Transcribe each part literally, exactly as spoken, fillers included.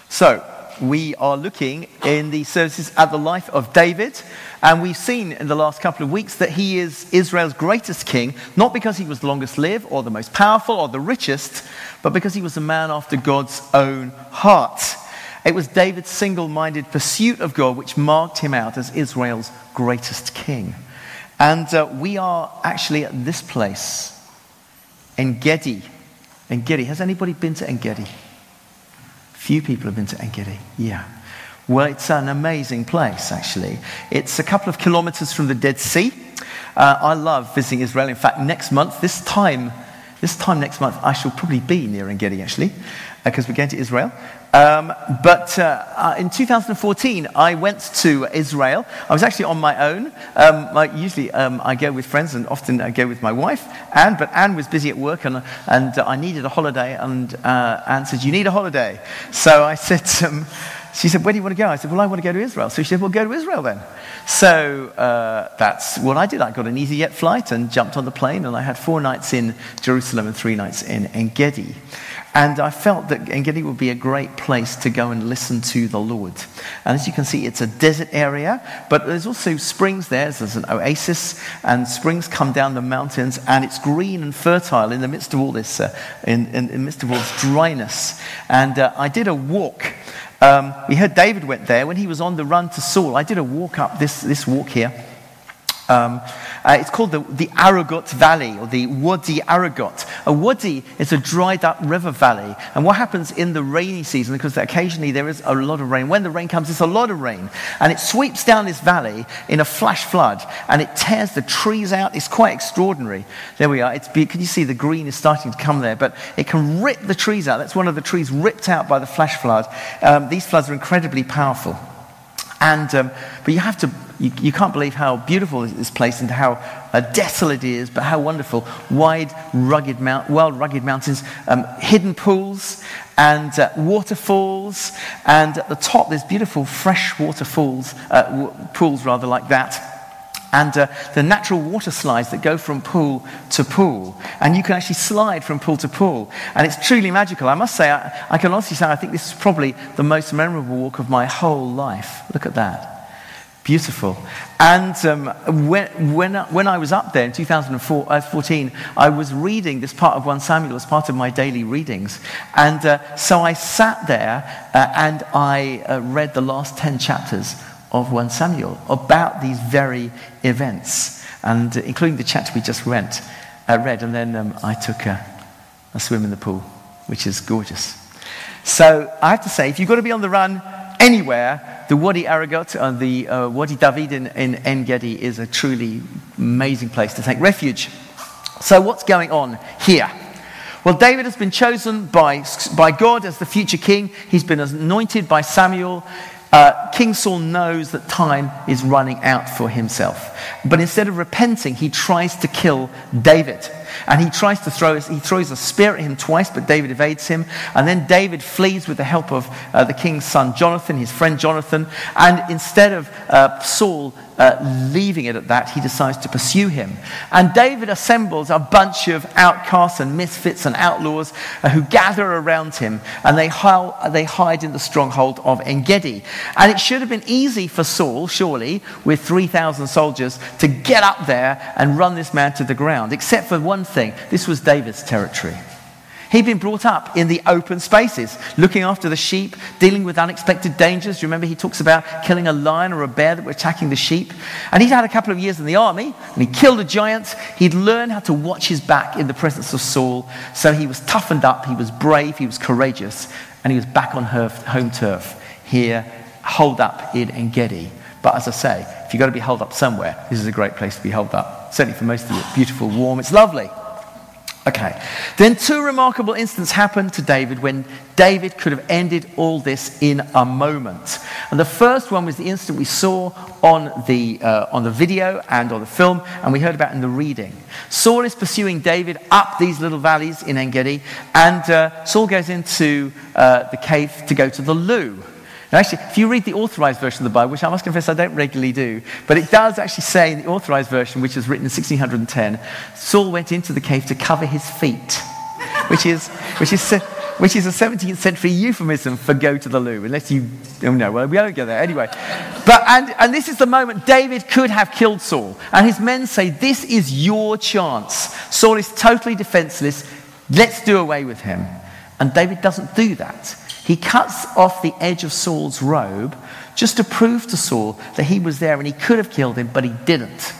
So, we are looking in the services at the life of David, and we've seen in the last couple of weeks that he is Israel's greatest king, not because he was the longest lived or the most powerful or the richest, but because he was a man after God's own heart. It was David's single-minded pursuit of God which marked him out as Israel's greatest king. And uh, we are actually at this place, En-Gedi. En-Gedi. Has anybody been to En-Gedi? Few people have been to En-Gedi. Yeah. Well, it's an amazing place, actually. It's a couple of kilometers from the Dead Sea. Uh, I love visiting Israel. In fact, next month, this time, this time next month, I shall probably be near En-Gedi, actually, because uh, we're going to Israel. Um, but uh, uh, in two thousand fourteen, I went to Israel. I was actually on my own. Um, I, usually um, I go with friends, and often I go with my wife, Anne. But Anne was busy at work, and, and uh, I needed a holiday. And uh, Anne said, "You need a holiday." So I said, um, she said, "Where do you want to go?" I said, "Well, I want to go to Israel." So she said, "Well, go to Israel then." So uh, that's what I did. I got an EasyJet flight and jumped on the plane, and I had four nights in Jerusalem and three nights in En-Gedi. And I felt that En-Gedi would be a great place to go and listen to the Lord. And as you can see, it's a desert area, but there's also springs there. There's an oasis, and springs come down the mountains, and it's green and fertile in the midst of all this, uh, in, in, in the midst of all this dryness. And uh, I did a walk. Um, we heard David went there when he was on the run to Saul. I did a walk up this, this walk here. Um, uh, it's called the, the Aragot Valley, or the Wadi Aragot. A wadi is a dried up river valley. And what happens in the rainy season, because occasionally there is a lot of rain, when the rain comes, it's a lot of rain. And it sweeps down this valley in a flash flood, and it tears the trees out. It's quite extraordinary. There we are. It's, can you see the green is starting to come there? But it can rip the trees out. That's one of the trees ripped out by the flash flood. Um, these floods are incredibly powerful. And um, but you have to, you, you can't believe how beautiful this place and how uh, desolate it is, but how wonderful. Wide, rugged mount, well, rugged mountains, um, hidden pools and uh, waterfalls, and at the top there's beautiful fresh waterfalls, uh, w- pools rather like that. And uh, the natural water slides that go from pool to pool. And you can actually slide from pool to pool. And it's truly magical. I must say, I, I can honestly say, I think this is probably the most memorable walk of my whole life. Look at that. Beautiful. And um, when, when, when I was up there in two thousand fourteen, I was reading this part of First Samuel as part of my daily readings. And uh, so I sat there uh, and I uh, read the last ten chapters of First Samuel about these very events, and uh, including the chapter we just went, uh, read, and then um, I took a, a swim in the pool, which is gorgeous. So I have to say, if you've got to be on the run anywhere, the Wadi Aragot and the uh, Wadi David in, in En-Gedi is a truly amazing place to take refuge. So what's going on here? Well, David has been chosen by, by God as the future king. He's been anointed by Samuel. Uh, King Saul knows that time is running out for himself. But instead of repenting, he tries to kill David. And he tries to throw, he throws a spear at him twice, but David evades him. And then David flees with the help of uh, the king's son Jonathan, his friend Jonathan. And instead of uh, Saul uh, leaving it at that, he decides to pursue him. And David assembles a bunch of outcasts and misfits and outlaws uh, who gather around him. And they, hi- they hide in the stronghold of En-Gedi. And it should have been easy for Saul, surely, with three thousand soldiers, to get up there and run this man to the ground. Except for one thing, this was David's territory. He'd been brought up in the open spaces, looking after the sheep, dealing with unexpected dangers. You remember he talks about killing a lion or a bear that were attacking the sheep. And he'd had a couple of years in the army, and he killed a giant. He'd learned how to watch his back in the presence of Saul. So he was toughened up, he was brave, he was courageous, and he was back on her home turf here, holed up in En-Gedi. But as I say, if you've got to be held up somewhere, this is a great place to be held up. Certainly for most of you, beautiful, warm, it's lovely. Okay, then two remarkable incidents happened to David when David could have ended all this in a moment. And the first one was the instant we saw on the uh, on the video and on the film, and we heard about in the reading. Saul is pursuing David up these little valleys in En-Gedi, and uh, Saul goes into uh, the cave to go to the loo. Now, actually, if you read the authorized version of the Bible, which I must confess I don't regularly do, but it does actually say in the authorized version, which was written in sixteen ten, Saul went into the cave to cover his feet, which is which is which is a seventeenth century euphemism for go to the loo, unless you, oh no, well, we don't go there. Anyway, but and, and this is the moment David could have killed Saul. And his men say, this is your chance. Saul is totally defenseless. Let's do away with him. And David doesn't do that. He cuts off the edge of Saul's robe just to prove to Saul that he was there and he could have killed him, but he didn't.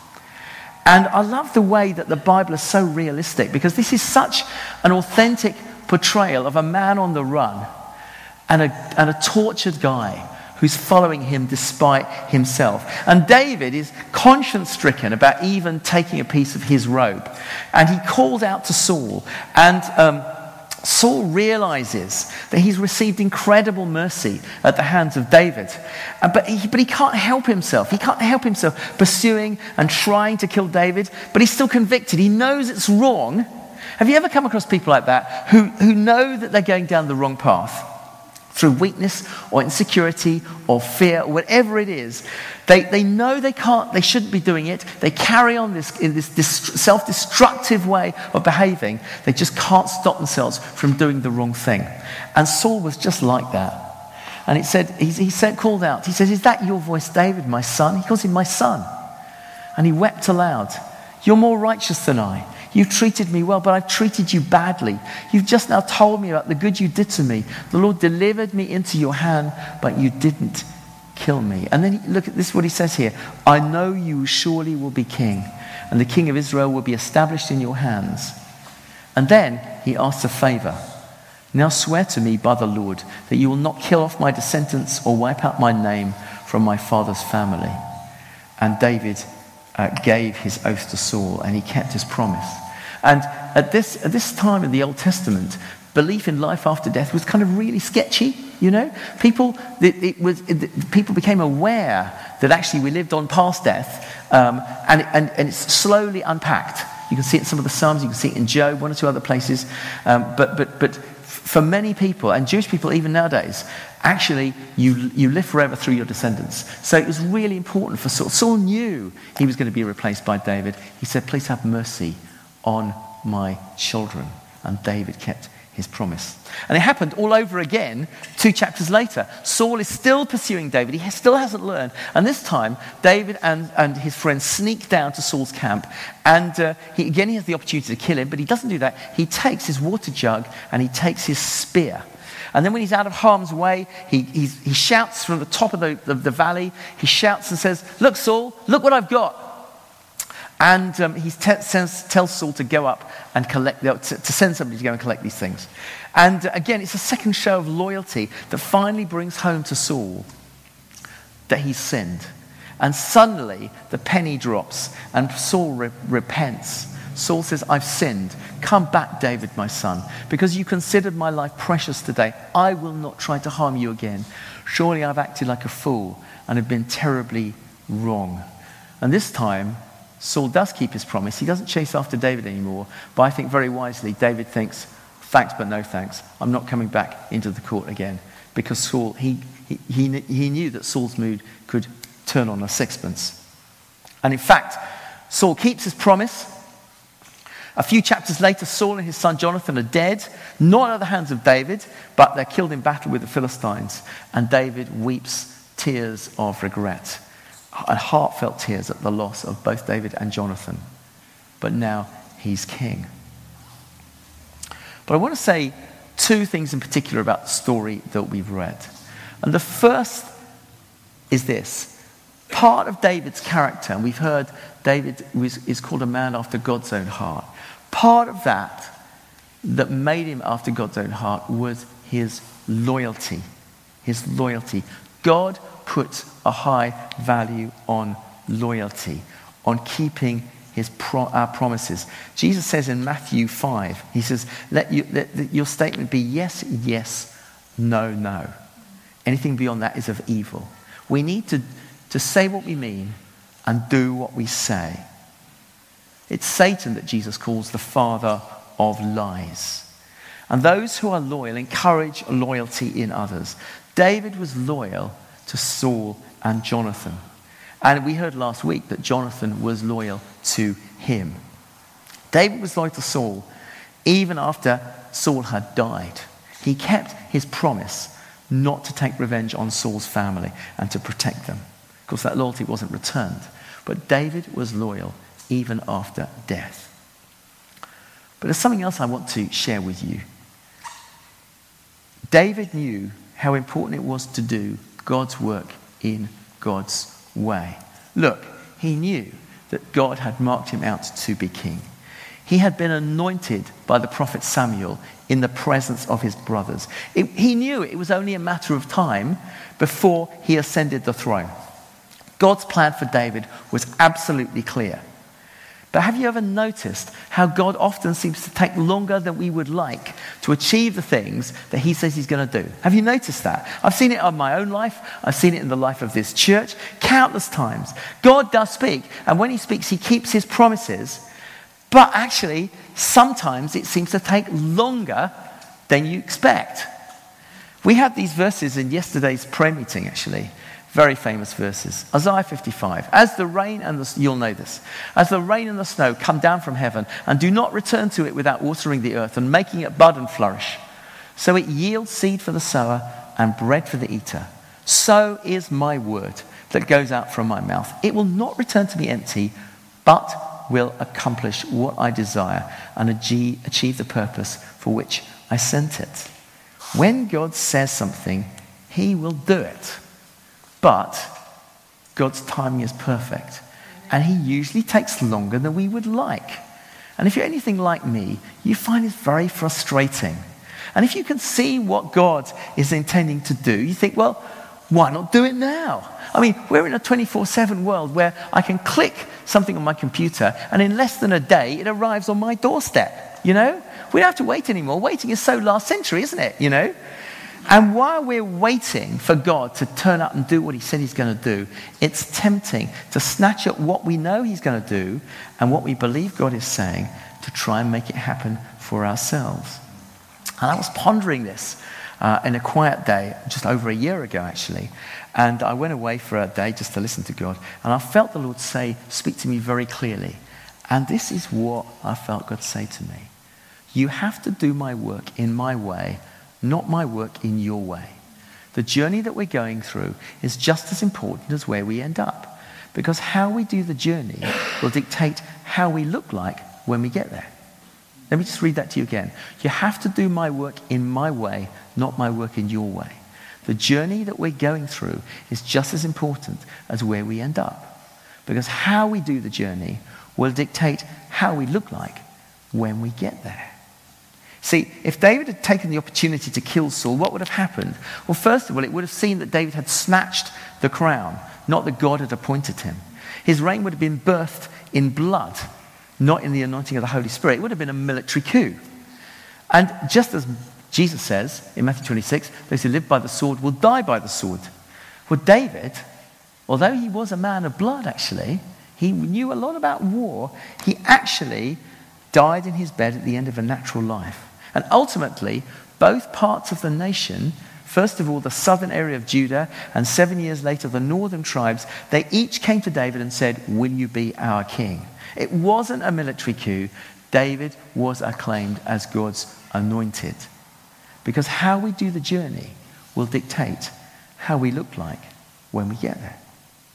And I love the way that the Bible is so realistic, because this is such an authentic portrayal of a man on the run and a, and a tortured guy who's following him despite himself. And David is conscience-stricken about even taking a piece of his robe. And he calls out to Saul, and um, Saul realizes that he's received incredible mercy at the hands of David. Uh, but, he, but he can't help himself. He can't help himself pursuing and trying to kill David, but he's still convicted. He knows it's wrong. Have you ever come across people like that who, who know that they're going down the wrong path? Through weakness or insecurity or fear or whatever it is, they, they know they can't, they shouldn't be doing it. They carry on this in this, this self-destructive way of behaving. They just can't stop themselves from doing the wrong thing. And Saul was just like that. And it said, he, he said, called out, he says, "Is that your voice, David, my son?" He calls him my son. And he wept aloud. "You're more righteous than I. You've treated me well, but I've treated you badly. You've just now told me about the good you did to me. The Lord delivered me into your hand, but you didn't kill me." And then look at this, what he says here. "I know you surely will be king, and the king of Israel will be established in your hands." And then he asks a favor. "Now swear to me by the Lord that you will not kill off my descendants or wipe out my name from my father's family." And David uh, gave his oath to Saul, and he kept his promise. And at this, at this time in the Old Testament, belief in life after death was kind of really sketchy, you know? People, it, it was, it, people became aware that actually we lived on past death, um, and, and, and it's slowly unpacked. You can see it in some of the Psalms, you can see it in Job, one or two other places. Um, but, but, but for many people, and Jewish people even nowadays, actually you, you live forever through your descendants. So it was really important for Saul. Saul knew he was going to be replaced by David. He said, "Please have mercy on my children." And David kept his promise. And it happened all over again two chapters later. Saul is still pursuing David. He still hasn't learned. And this time, David and, and his friends sneak down to Saul's camp. And uh, he, again, he has the opportunity to kill him, but he doesn't do that. He takes his water jug and he takes his spear. And then when he's out of harm's way, he, he's, he shouts from the top of the, the, the valley. He shouts and says, "Look, Saul, look what I've got." And um, he te- sends, tells Saul to go up and collect, to, to send somebody to go and collect these things. And uh, again, it's a second show of loyalty that finally brings home to Saul that he's sinned. And suddenly the penny drops and Saul re- repents. Saul says, "I've sinned. Come back, David, my son, because you considered my life precious today. I will not try to harm you again. Surely I've acted like a fool and have been terribly wrong." And this time, Saul does keep his promise. He doesn't chase after David anymore. But I think very wisely, David thinks, "Thanks, but no thanks. I'm not coming back into the court again." Because Saul, he, he, he, he knew that Saul's mood could turn on a sixpence. And in fact, Saul keeps his promise. A few chapters later, Saul and his son Jonathan are dead, not at the hands of David, but they're killed in battle with the Philistines. And David weeps tears of regret, and heartfelt tears at the loss of both David and Jonathan. But now he's king. But I want to say two things in particular about the story that we've read. And the first is this. Part of David's character, and we've heard David was, is called a man after God's own heart. Part of that that made him after God's own heart was his loyalty. His loyalty. God puts a high value on loyalty, on keeping his pro- our promises. Jesus says in Matthew five, he says, let, you, let your statement be yes, yes, no, no. Anything beyond that is of evil. We need to, to say what we mean and do what we say. It's Satan that Jesus calls the father of lies. And those who are loyal encourage loyalty in others. David was loyal to Saul and Jonathan. And we heard last week that Jonathan was loyal to him. David was loyal to Saul even after Saul had died. He kept his promise not to take revenge on Saul's family and to protect them. Of course, that loyalty wasn't returned. But David was loyal even after death. But there's something else I want to share with you. David knew how important it was to do God's work in God's way. Look, he knew that God had marked him out to be king. He had been anointed by the prophet Samuel in the presence of his brothers. It, he knew it was only a matter of time before he ascended the throne. God's plan for David was absolutely clear. But have you ever noticed how God often seems to take longer than we would like to achieve the things that he says he's going to do? Have you noticed that? I've seen it in my own life. I've seen it in the life of this church countless times. God does speak, and when he speaks, he keeps his promises. But actually, sometimes it seems to take longer than you expect. We had these verses in yesterday's prayer meeting, actually. Very famous verses. Isaiah fifty-five. As the rain and the, you'll know this. As the rain and the snow come down from heaven and do not return to it without watering the earth and making it bud and flourish, so it yields seed for the sower and bread for the eater. So is my word that goes out from my mouth. It will not return to me empty, but will accomplish what I desire and achieve the purpose for which I sent it. When God says something, he will do it. But God's timing is perfect. And he usually takes longer than we would like. And if you're anything like me, you find it very frustrating. And if you can see what God is intending to do, you think, well, why not do it now? I mean, we're in a twenty-four seven world where I can click something on my computer and in less than a day, it arrives on my doorstep, you know? We don't have to wait anymore. Waiting is so last century, isn't it, you know? And while we're waiting for God to turn up and do what he said he's going to do, it's tempting to snatch at what we know he's going to do and what we believe God is saying to try and make it happen for ourselves. And I was pondering this uh, in a quiet day just over a year ago, actually. And I went away for a day just to listen to God. And I felt the Lord say, speak to me very clearly. And this is what I felt God say to me. You have to do my work in my way, not my work in your way. The journey that we're going through is just as important as where we end up, because how we do the journey will dictate how we look like when we get there. Let me just read that to you again. You have to do my work in my way, not my work in your way. The journey that we're going through is just as important as where we end up, because how we do the journey will dictate how we look like when we get there. See, if David had taken the opportunity to kill Saul, what would have happened? Well, first of all, it would have seen that David had snatched the crown, not that God had appointed him. His reign would have been birthed in blood, not in the anointing of the Holy Spirit. It would have been a military coup. And just as Jesus says in Matthew twenty-six, those who live by the sword will die by the sword. Well, David, although he was a man of blood, actually, he knew a lot about war, he actually died in his bed at the end of a natural life. And ultimately, both parts of the nation, first of all, the southern area of Judah, and seven years later, the northern tribes, they each came to David and said, will you be our king? It wasn't a military coup. David was acclaimed as God's anointed. Because how we do the journey will dictate how we look like when we get there.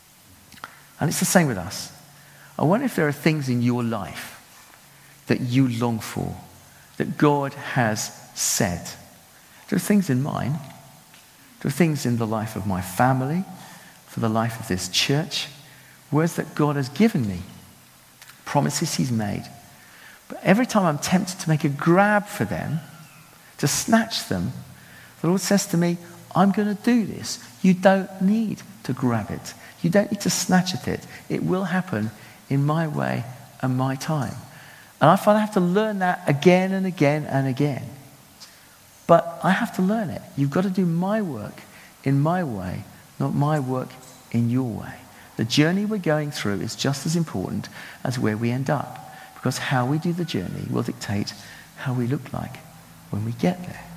And it's the same with us. I wonder if there are things in your life that you long for, that God has said. There are things in mine. There are things in the life of my family, for the life of this church, words that God has given me, promises he's made. But every time I'm tempted to make a grab for them, to snatch them, the Lord says to me, I'm going to do this. You don't need to grab it. You don't need to snatch at it. It will happen in my way and my time. And I find I have to learn that again and again and again. But I have to learn it. You've got to do my work in my way, not my work in your way. The journey we're going through is just as important as where we end up, because how we do the journey will dictate how we look like when we get there.